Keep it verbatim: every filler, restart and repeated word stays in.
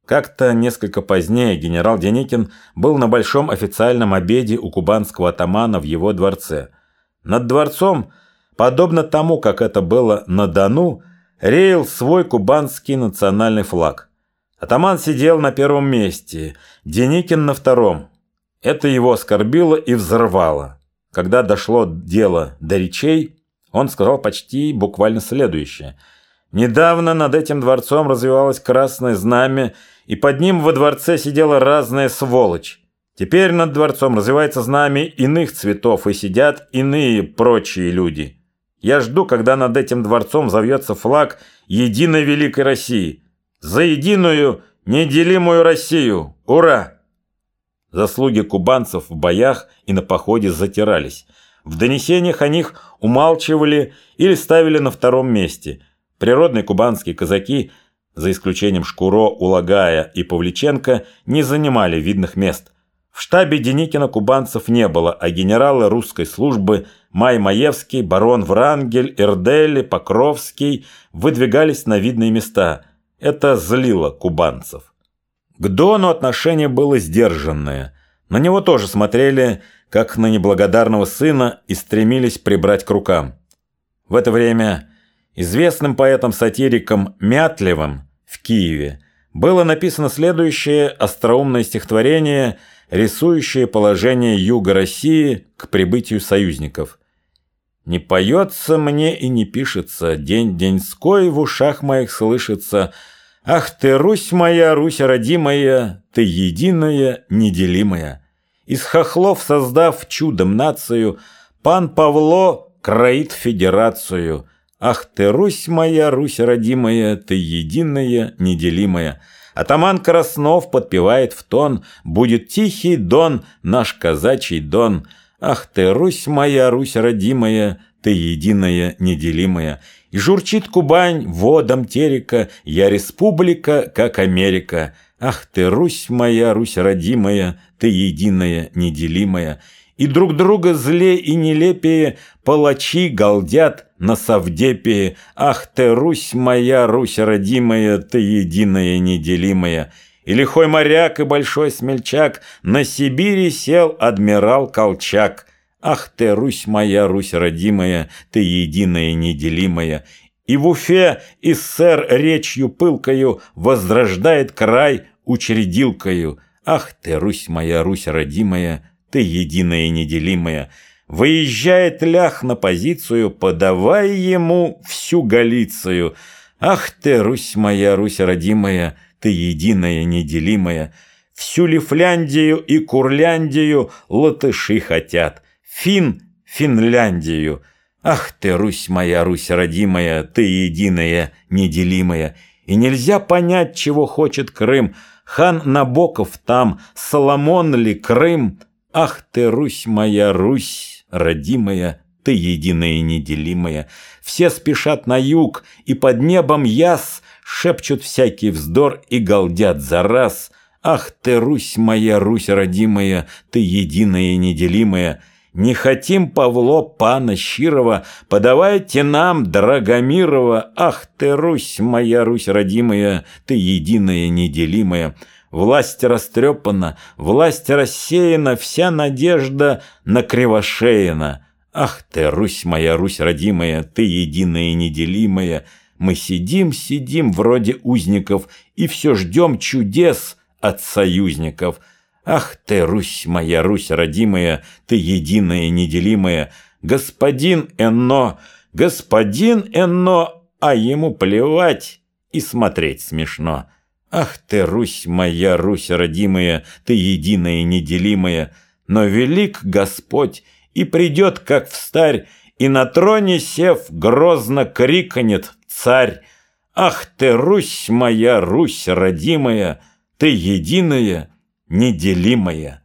Как-то несколько позднее генерал Деникин был на большом официальном обеде у кубанского атамана в его дворце. Над дворцом, подобно тому, как это было на Дону, реял свой кубанский национальный флаг. Атаман сидел на первом месте, Деникин на втором. Это его оскорбило и взорвало. Когда дошло дело до речей, он сказал почти буквально следующее. Недавно над этим дворцом развивалось красное знамя, и под ним во дворце сидела разная сволочь. Теперь над дворцом развивается знамя иных цветов, и сидят иные прочие люди. Я жду, когда над этим дворцом взовьется флаг единой великой России. За единую, неделимую Россию! Ура! Заслуги кубанцев в боях и на походе затирались. В донесениях о них умалчивали или ставили на втором месте. Природные кубанские казаки, за исключением Шкуро, Улагая и Павличенко, не занимали видных мест. В штабе Деникина кубанцев не было, а генералы русской службы Май Маевский, барон Врангель, Эрдели, Покровский выдвигались на видные места. Это злило кубанцев. К Дону отношение было сдержанное. На него тоже смотрели, как на неблагодарного сына, и стремились прибрать к рукам. В это время известным поэтом-сатириком Мятлевым в Киеве было написано следующее остроумное стихотворение, рисующее положение юга России к прибытию союзников. «Не поется мне и не пишется, день-деньской в ушах моих слышится. Ах ты, Русь моя, Русь родимая, ты единая, неделимая. Из хохлов создав чудом нацию, пан Павло кроит федерацию. Ах ты, Русь моя, Русь родимая, ты единая, неделимая». Атаман Краснов подпевает в тон: «Будет тихий Дон, наш казачий Дон. Ах ты, Русь моя, Русь родимая, ты единая, неделимая». И журчит Кубань водом терека: «Я республика, как Америка». Ах ты, Русь моя, Русь родимая, ты единая, неделимая. И друг друга зле и нелепее палачи галдят на совдепе. Ах ты, Русь моя, Русь родимая, ты единая, неделимая. И лихой моряк, и большой смельчак, на Сибири сел адмирал Колчак. Ах ты, Русь моя, Русь родимая, ты единая, неделимая. И в Уфе эсэр речью пылкою возрождает край учредилкою. Ах ты, Русь моя, Русь родимая, ты единая, неделимая. Выезжает лях на позицию, подавай ему всю Галицию. Ах ты, Русь моя, Русь родимая, ты единая, неделимая. Всю Лифляндию и Курляндию латыши хотят. Фин – Финляндию. Ах ты, Русь моя, Русь родимая, ты единая, неделимая. И нельзя понять, чего хочет Крым. Хан Набоков там, Соломон ли Крым? Ах ты, Русь моя, Русь родимая, ты единая и неделимая. Все спешат на юг, и под небом яс шепчут всякий вздор и галдят за раз. Ах ты, Русь моя, Русь родимая, ты единая и неделимая. Не хотим Павло пана Щирова, подавайте нам Драгомирова. Ах ты, Русь моя, Русь родимая, ты единая, неделимая. Власть растрепана, власть рассеяна, вся надежда на Кривошеина. Ах ты, Русь моя, Русь родимая, ты единая и неделимая. Мы сидим, сидим вроде узников и все ждем чудес от союзников. Ах ты, Русь моя, Русь родимая, ты единая и неделимая. Господин Энно, господин Энно, а ему плевать и смотреть смешно. Ах ты, Русь моя, Русь родимая, ты единая и неделимая. Но велик Господь и придет, как встарь, и на троне сев грозно крикнет царь. Ах ты, Русь моя, Русь родимая, ты единая, неделимая.